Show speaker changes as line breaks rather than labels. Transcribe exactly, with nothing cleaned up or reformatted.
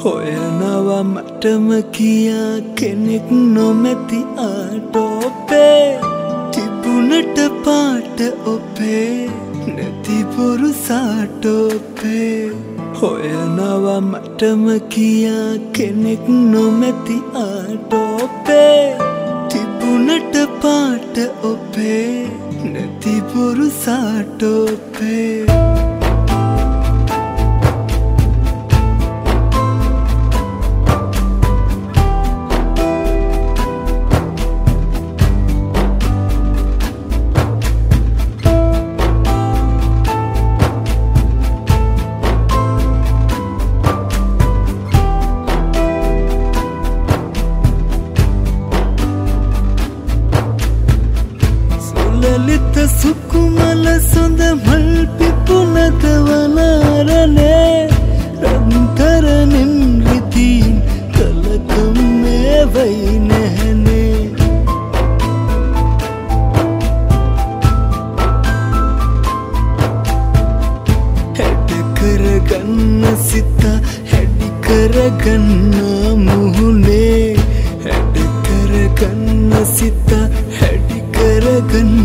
හොයනවා මටම කියා කෙනෙක් නොමැති ආටෝපේ තිබුණට පාට ඔපේ නැති බොරු සාටෝපේ හොයනවා මටම කියා කෙනෙක් නොමැති ආටෝපේ තිබුණට පාට ඔපේ නැති බොරු සාටෝපේ ලලිත සුකුමල සොඳ මල් පිපුණද වනාරනේ රන්තරනින් රිදීන් කලකම් මේ වයි නැහනේ හැඩ කරගන්න සිත හැඩි කරගන්න මුහුණේ හැඩ කරගන්න සිත හැඩි කරගන්න